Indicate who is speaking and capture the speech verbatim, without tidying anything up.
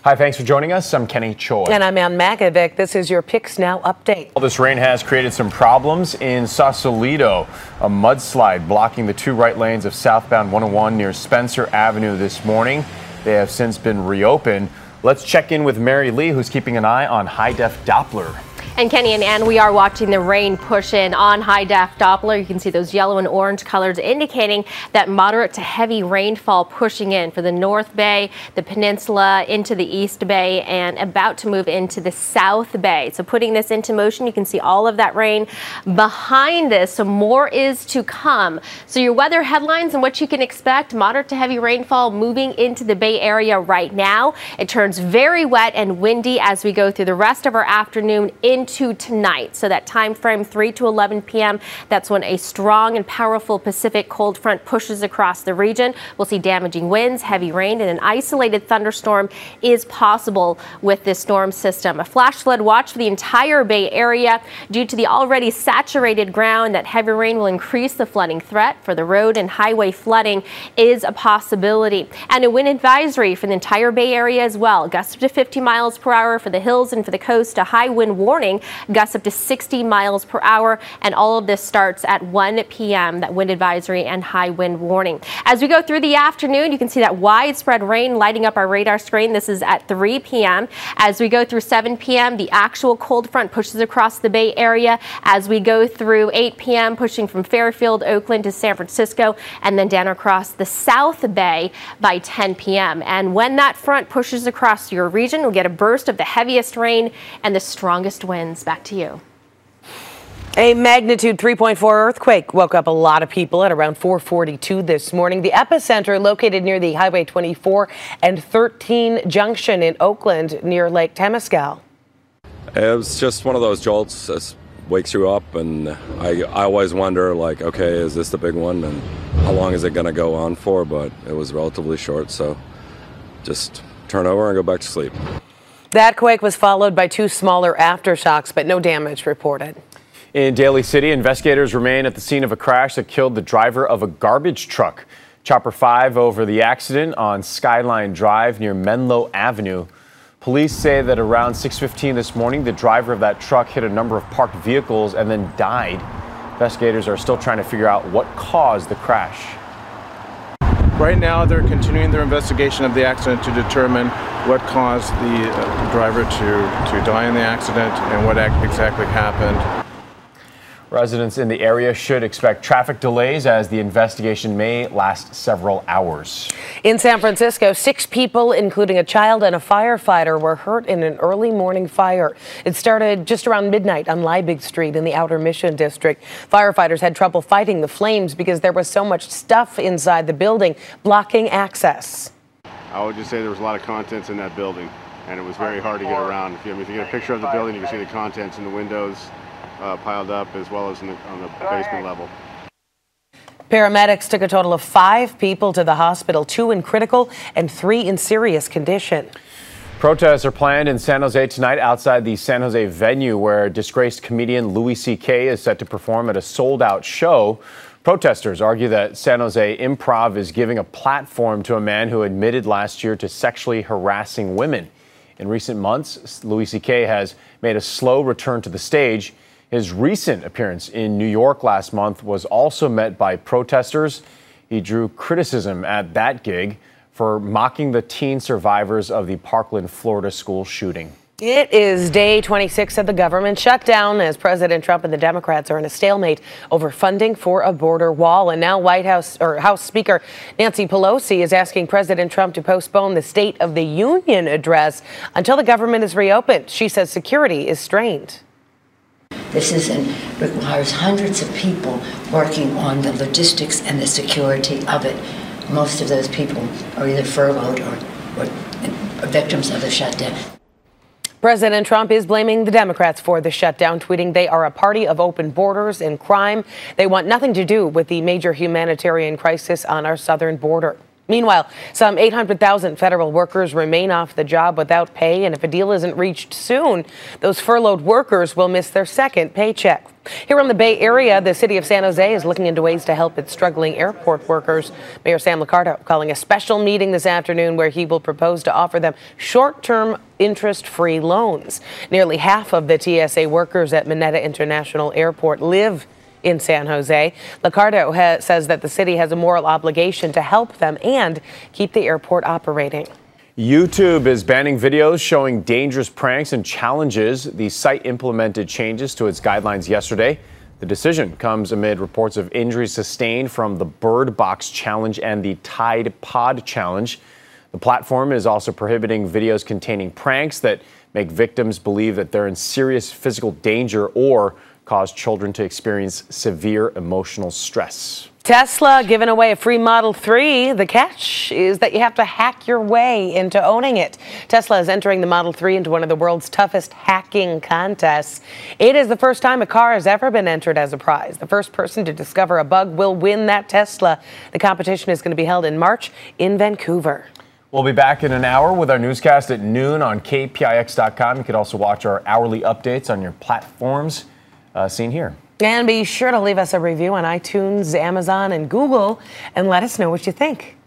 Speaker 1: Hi, thanks for joining us. I'm Kenny Choi.
Speaker 2: And I'm Ann Magovic. This is your Picks Now update.
Speaker 1: Well, this rain has created some problems in Sausalito. A mudslide blocking the two right lanes of southbound one oh one near Spencer Avenue this morning. They have since been reopened. Let's check in with Mary Lee, who's keeping an eye on high-def Doppler.
Speaker 3: And Kenny and Ann, we are watching the rain push in on high-def Doppler. You can see those yellow and orange colors indicating that moderate to heavy rainfall pushing in for the North Bay, the peninsula, into the East Bay, and about to move into the South Bay. So putting this into motion, you can see all of that rain behind this. So more is to come. So your weather headlines and what you can expect: moderate to heavy rainfall moving into the Bay Area right now. It turns very wet and windy as we go through the rest of our afternoon in into tonight. So that time frame three to eleven p m, that's when a strong and powerful Pacific cold front pushes across the region. We'll see damaging winds, heavy rain, and an isolated thunderstorm is possible with this storm system. A flash flood watch for the entire Bay Area due to the already saturated ground. That heavy rain will increase the flooding threat for the road and highway flooding is a possibility. And a wind advisory for the entire Bay Area as well. Gusts up to fifty miles per hour for the hills and for the coast. A high wind warning, gusts up to sixty miles per hour, and all of this starts at one p m that wind advisory and high wind warning. As we go through the afternoon, you can see that widespread rain lighting up our radar screen. This is at three p m As we go through seven p m, the actual cold front pushes across the Bay Area. As we go through eight p m, pushing from Fairfield, Oakland to San Francisco, and then down across the South Bay by ten p m And when that front pushes across your region, we'll get a burst of the heaviest rain and the strongest winds. Back to you.
Speaker 2: A magnitude three point four earthquake woke up a lot of people at around four forty-two this morning. The epicenter located near the Highway twenty-four and thirteen junction in Oakland near Lake Temescal.
Speaker 4: It was just one of those jolts that wakes you up, and I, I always wonder, like, okay, is this the big one, and how long is it going to go on for? But it was relatively short, so just turn over and go back to sleep.
Speaker 2: That quake was followed by two smaller aftershocks, but no damage reported.
Speaker 1: In Daly City, investigators remain at the scene of a crash that killed the driver of a garbage truck. Chopper five over the accident on Skyline Drive near Menlo Avenue. Police say that around six fifteen this morning, the driver of that truck hit a number of parked vehicles and then died. Investigators are still trying to figure out what caused the crash.
Speaker 5: Right now, they're continuing their investigation of the accident to determine what caused the uh, driver to, to die in the accident and what ac- exactly happened.
Speaker 1: Residents in the area should expect traffic delays as the investigation may last several hours.
Speaker 2: In San Francisco, six people, including a child and a firefighter, were hurt in an early morning fire. It started just around midnight on Liebig Street in the Outer Mission District. Firefighters had trouble fighting the flames because there was so much stuff inside the building blocking access.
Speaker 6: I would just say there was a lot of contents in that building, and it was very hard to get around. If you, I mean, if you get a picture of the building, you can see the contents in the windows uh, piled up, as well as in the, on the basement level.
Speaker 2: Paramedics took a total of five people to the hospital, two in critical and three in serious condition.
Speaker 1: Protests are planned in San Jose tonight outside the San Jose venue where disgraced comedian Louis C K is set to perform at a sold-out show. Protesters argue that San Jose Improv is giving a platform to a man who admitted last year to sexually harassing women. In recent months, Louis C K has made a slow return to the stage. His recent appearance in New York last month was also met by protesters. He drew criticism at that gig for mocking the teen survivors of the Parkland, Florida school shooting.
Speaker 2: It is day twenty-six of the government shutdown as President Trump and the Democrats are in a stalemate over funding for a border wall. And now White House or House Speaker Nancy Pelosi is asking President Trump to postpone the State of the Union address until the government is reopened. She says security is strained.
Speaker 7: This isn't requires hundreds of people working on the logistics and the security of it. Most of those people are either furloughed or, or victims of the shutdown.
Speaker 2: President Trump is blaming the Democrats for the shutdown, tweeting they are a party of open borders and crime. They want nothing to do with the major humanitarian crisis on our southern border. Meanwhile, some eight hundred thousand federal workers remain off the job without pay, and if a deal isn't reached soon, those furloughed workers will miss their second paycheck. Here in the Bay Area, the city of San Jose is looking into ways to help its struggling airport workers. Mayor Sam Liccardo calling a special meeting this afternoon where he will propose to offer them short-term interest-free loans. Nearly half of the T S A workers at Mineta International Airport live in San Jose. Liccardo ha- says that the city has a moral obligation to help them and keep the airport operating.
Speaker 1: YouTube is banning videos showing dangerous pranks and challenges. The site implemented changes to its guidelines yesterday. The decision comes amid reports of injuries sustained from the Bird Box Challenge and the Tide Pod Challenge. The platform is also prohibiting videos containing pranks that make victims believe that they're in serious physical danger or cause children to experience severe emotional stress.
Speaker 2: Tesla giving away a free Model three. The catch is that you have to hack your way into owning it. Tesla is entering the Model three into one of the world's toughest hacking contests. It is the first time a car has ever been entered as a prize. The first person to discover a bug will win that Tesla. The competition is going to be held in March in Vancouver.
Speaker 1: We'll be back in an hour with our newscast at noon on K P I X dot com. You can also watch our hourly updates on your platforms uh, seen here.
Speaker 2: And be sure to leave us a review on iTunes, Amazon, and Google, and let us know what you think.